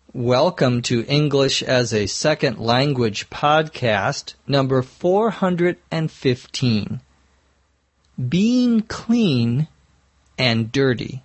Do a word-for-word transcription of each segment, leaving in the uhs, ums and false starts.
Welcome to English as a Second Language podcast, number four hundred fifteen. Being clean and dirty.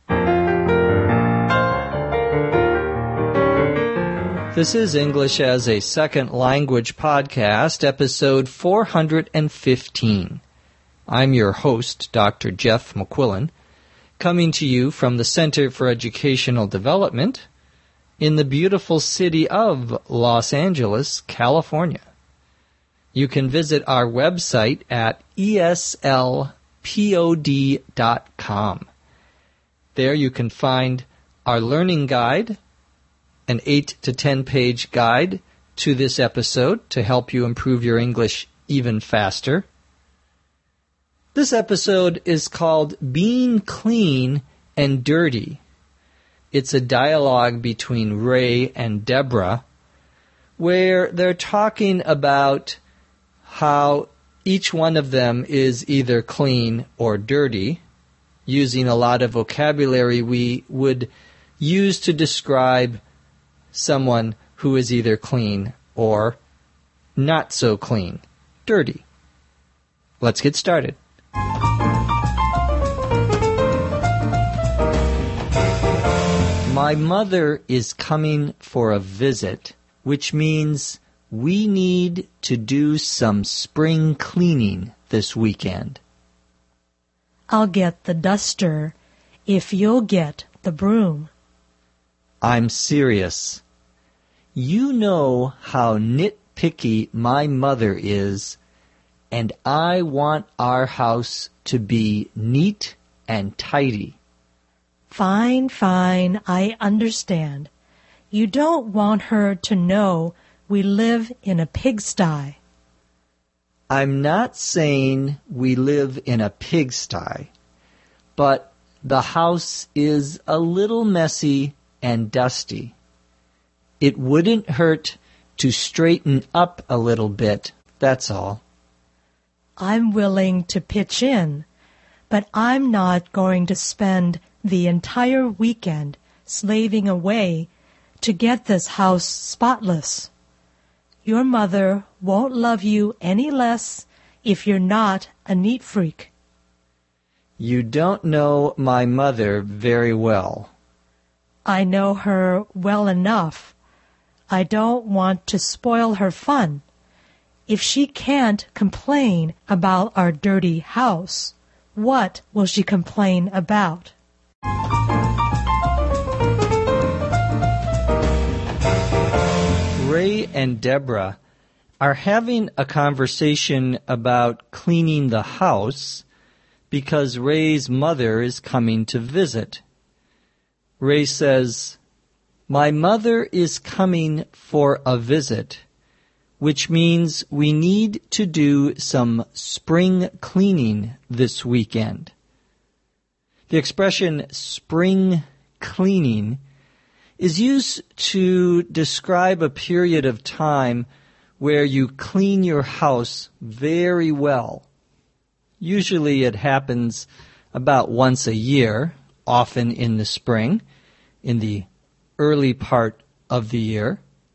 This is English as a Second Language podcast, episode four hundred fifteen. I'm your host, Doctor Jeff McQuillan, coming to you from the Center for Educational Development in the beautiful city of Los Angeles, California. You can visit our website at E S L pod dot com. There you can find our learning guide, an eight to ten page guide to this episode to help you improve your English even faster. This episode is called Being Clean and Dirty. It's a dialogue between Ray and Deborah where they're talking about how each one of them is either clean or dirty, using a lot of vocabulary we would use to describe someone who is either clean or not so clean, dirty. Let's get started. My mother is coming for a visit, which means we need to do some spring cleaning this weekend. I'll get the duster if you'll get the broom. I'm serious. You know how nitpicky my mother is, and I want our house to be neat and tidy. Fine, fine, I understand. You don't want her to know we live in a pigsty. I'm not saying we live in a pigsty, but the house is a little messy and dusty. It wouldn't hurt to straighten up a little bit, that's all. I'm willing to pitch in, but I'm not going to spend the entire weekend slaving away to get this house spotless. Your mother won't love you any less if you're not a neat freak. You don't know my mother very well. I know her well enough. I don't want to spoil her fun. If she can't complain about our dirty house, what will she complain about? Ray and Deborah are having a conversation about cleaning the house because Ray's mother is coming to visit. Ray says, "My mother is coming for a visit, which means we need to do some spring cleaning this weekend." The expression spring cleaning is used to describe a period of time where you clean your house very well. Usually it happens about once a year, often in the spring, in the early part of the year.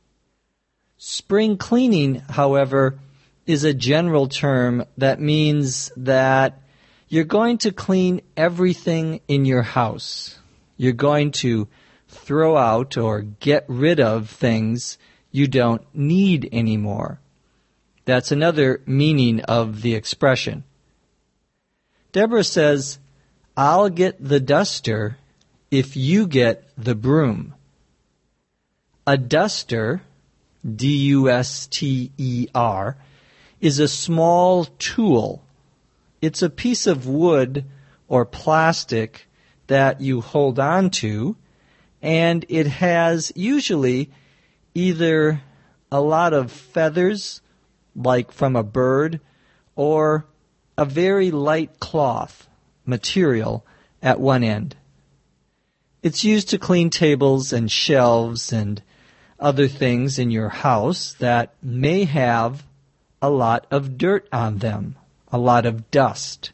Spring cleaning, however, is a general term that means that you're going to clean everything in your house. You're going to throw out or get rid of things you don't need anymore. That's another meaning of the expression. Deborah says, "I'll get the duster if you get the broom." A duster, D U S T E R, is a small tool. It's a piece of wood or plastic that you hold on to, and it has usually either a lot of feathers, like from a bird, or a very light cloth material at one end. It's used to clean tables and shelves and other things in your house that may have a lot of dirt on them, a lot of dust.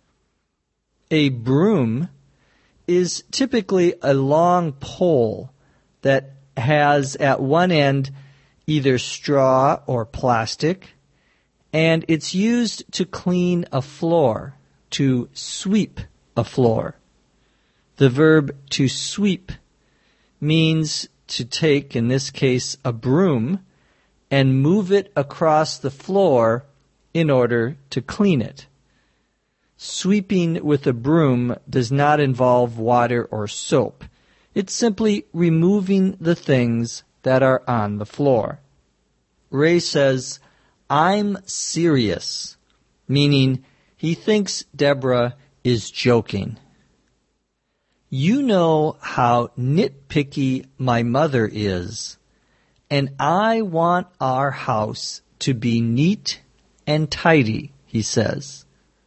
A broom is typically a long pole that has at one end either straw or plastic, and it's used to clean a floor, to sweep a floor. The verb to sweep means to take, in this case, a broom and move it across the floor in order to clean it. Sweeping with a broom does not involve water or soap. It's simply removing the things that are on the floor. Ray says, "I'm serious," meaning he thinks Deborah is joking. "You know how nitpicky my mother is, and I want our house to be neat and tidy," he says.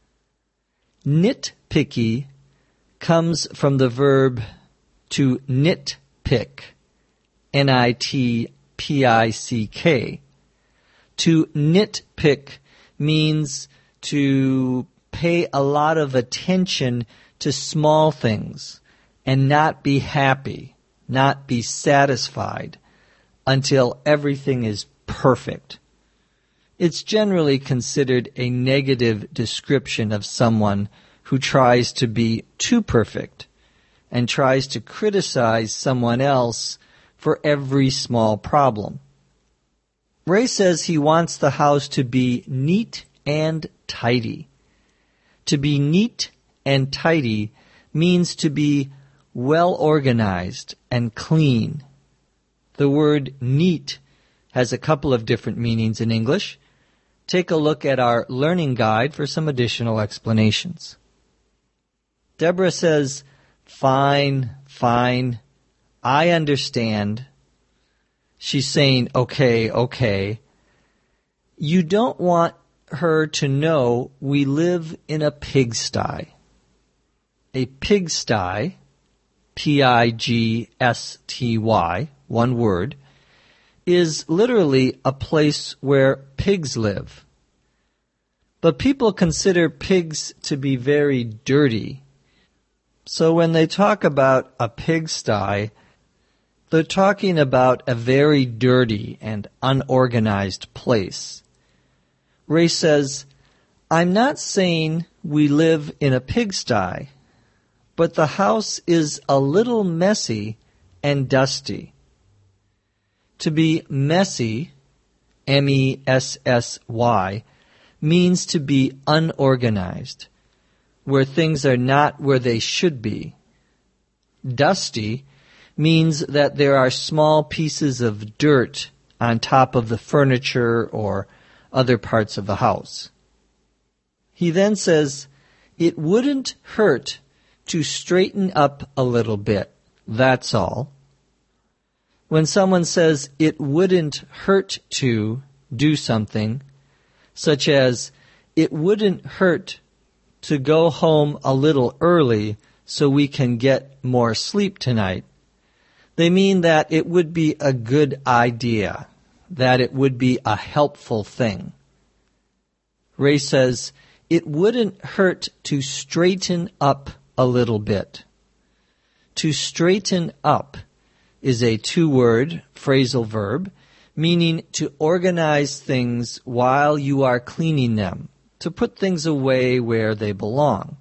Nitpicky comes from the verb to nitpick, N I T P I C K. To nitpick means to pay a lot of attention to small things and not be happy, not be satisfied until everything is perfect. It's generally considered a negative description of someone who tries to be too perfect and tries to criticize someone else for every small problem. Ray says he wants the house to be neat and tidy. To be neat and tidy means to be well organized and clean. The word neat has a couple of different meanings in English. Take a look at our learning guide for some additional explanations. Deborah says, "Fine, fine, I understand." She's saying, okay, okay. You don't want her to know we live in a pigsty. A pigsty, P I G S T Y, one word, is literally a place where pigs live. But people consider pigs to be very dirty. So when they talk about a pigsty, they're talking about a very dirty and unorganized place. Ray says, "I'm not saying we live in a pigsty, but the house is a little messy and dusty." To be messy, M E S S Y, means to be unorganized, where things are not where they should be. Dusty means that there are small pieces of dirt on top of the furniture or other parts of the house. He then says, "It wouldn't hurt to straighten up a little bit, that's all." When someone says it wouldn't hurt to do something, such as, "It wouldn't hurt to go home a little early so we can get more sleep tonight," they mean that it would be a good idea, that it would be a helpful thing. Ray says, "It wouldn't hurt to straighten up a little bit." To straighten up is a two-word phrasal verb, meaning to organize things while you are cleaning them, to put things away where they belong.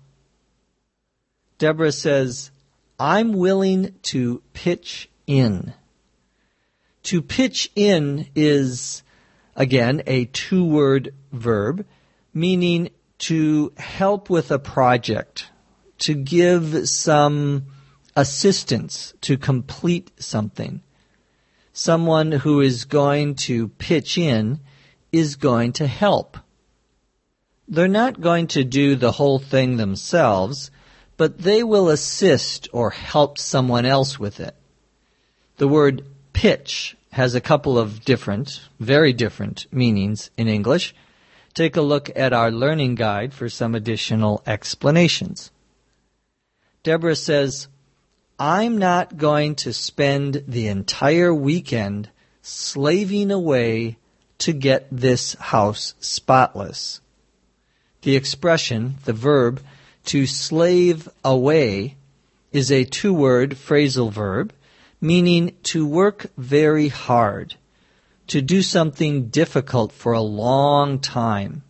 Deborah says, "I'm willing to pitch in." To pitch in is, again, a two-word verb, meaning to help with a project, to give some assistance to complete something. Someone who is going to pitch in is going to help. They're not going to do the whole thing themselves, but they will assist or help someone else with it. The word pitch has a couple of different, very different meanings in English. Take a look at our learning guide for some additional explanations. Deborah says, "I'm not going to spend the entire weekend slaving away to get this house spotless." The expression, the verb, to slave away, is a two-word phrasal verb, meaning to work very hard, to do something difficult for a long time.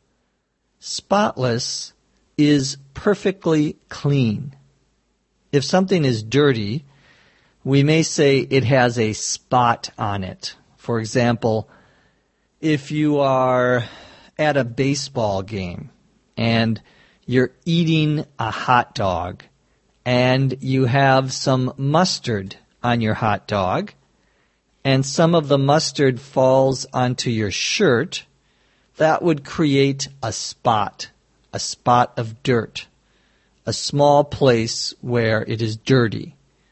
Spotless is perfectly clean. If something is dirty, we may say it has a spot on it. For example, if you are at a baseball game and you're eating a hot dog and you have some mustard on your hot dog and some of the mustard falls onto your shirt, that would create a spot, a spot of dirt, a small place where it is dirty.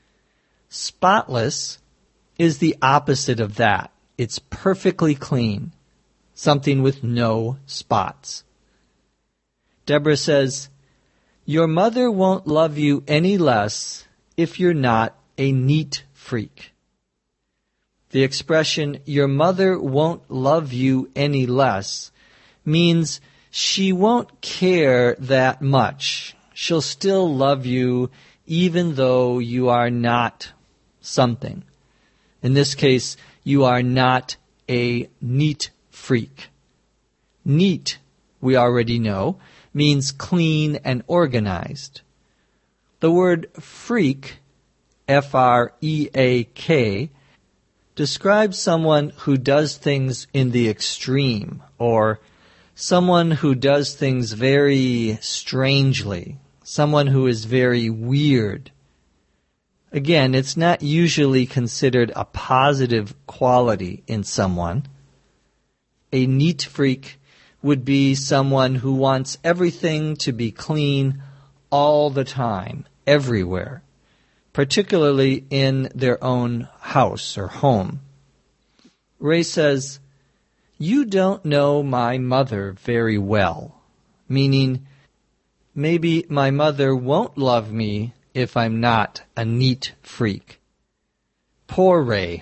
Spotless is the opposite of that. It's perfectly clean, something with no spots. Deborah says, "Your mother won't love you any less if you're not a neat freak." The expression, "your mother won't love you any less," means she won't care that much. She'll still love you even though you are not something. In this case, you are not a neat freak. Neat, we already know, means clean and organized. The word freak, F R E A K, describes someone who does things in the extreme, or someone who does things very strangely, someone who is very weird. Again, it's not usually considered a positive quality in someone. A neat freak would be someone who wants everything to be clean all the time, everywhere, particularly in their own house or home. Ray says, "You don't know my mother very well," meaning maybe my mother won't love me if I'm not a neat freak. Poor Ray.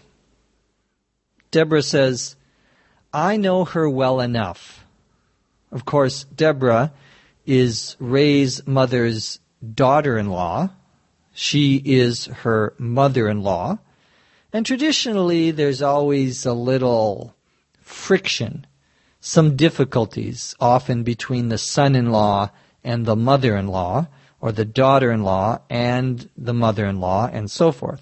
Deborah says, "I know her well enough." Of course, Deborah is Ray's mother's daughter-in-law. She is her mother-in-law. And traditionally, there's always a little friction, some difficulties, often between the son-in-law and the mother-in-law, or the daughter-in-law and the mother-in-law, and so forth.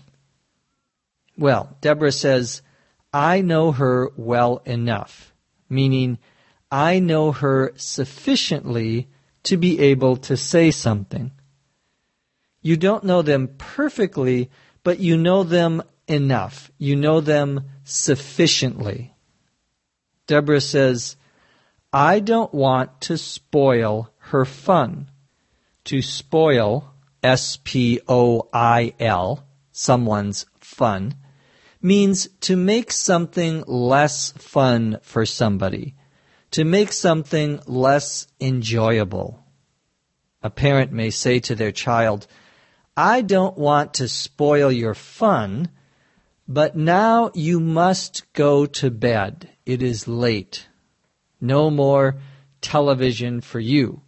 Well, Deborah says, "I know her well enough," meaning I know her sufficiently to be able to say something. You don't know them perfectly, but you know them enough. You know them sufficiently. Deborah says, "I don't want to spoil her fun." To spoil, S P O I L, someone's fun, means to make something less fun for somebody, to make something less enjoyable. A parent may say to their child, "I don't want to spoil your fun, but now you must go to bed. It is late. No more television for you."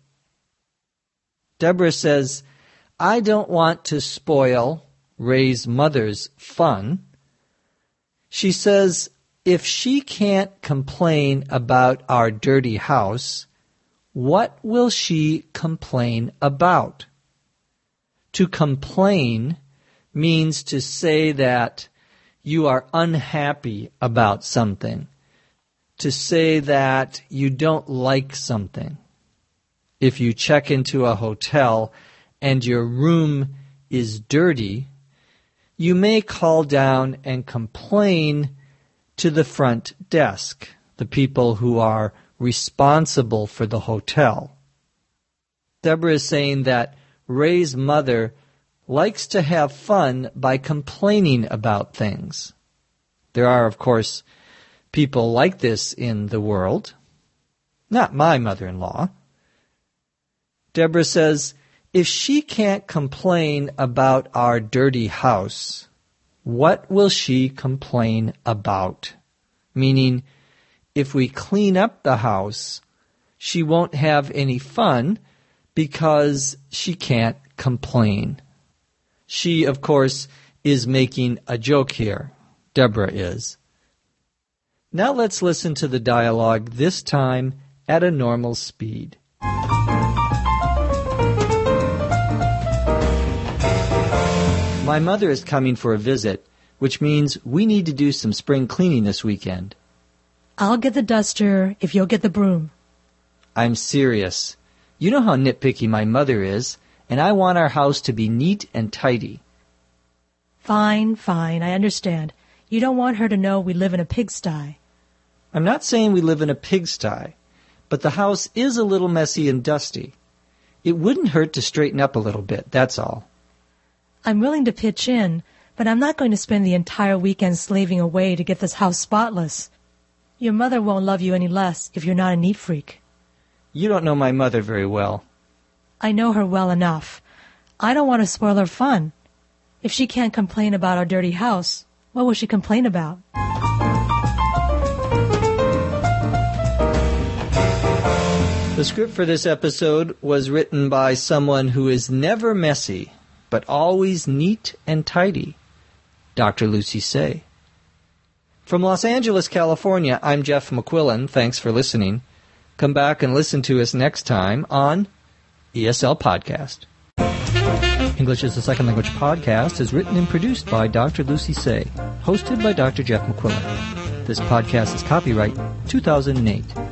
Deborah says, "I don't want to spoil Ray's mother's fun." She says, if she can't complain about our dirty house, what will she complain about? To complain means to say that you are unhappy about something, to say that you don't like something. If you check into a hotel and your room is dirty, you may call down and complain to the front desk, the people who are responsible for the hotel. Deborah is saying that Ray's mother likes to have fun by complaining about things. There are, of course, people like this in the world. Not my mother-in-law. Deborah says, if she can't complain about our dirty house, what will she complain about? Meaning, if we clean up the house, she won't have any fun because she can't complain. She, of course, is making a joke here. Deborah is. Now let's listen to the dialogue, this time at a normal speed. My mother is coming for a visit, which means we need to do some spring cleaning this weekend. I'll get the duster if you'll get the broom. I'm serious. You know how nitpicky my mother is, and I want our house to be neat and tidy. Fine, fine, I understand. You don't want her to know we live in a pigsty. I'm not saying we live in a pigsty, but the house is a little messy and dusty. It wouldn't hurt to straighten up a little bit, that's all. I'm willing to pitch in, but I'm not going to spend the entire weekend slaving away to get this house spotless. Your mother won't love you any less if you're not a neat freak. You don't know my mother very well. I know her well enough. I don't want to spoil her fun. If she can't complain about our dirty house, what will she complain about? The script for this episode was written by someone who is never messy, but always neat and tidy, Doctor Lucy Say. From Los Angeles, California, I'm Jeff McQuillan. Thanks for listening. Come back and listen to us next time on E S L Podcast. English as a Second Language Podcast is written and produced by Doctor Lucy Say, hosted by Doctor Jeff McQuillan. This podcast is copyright two thousand eight.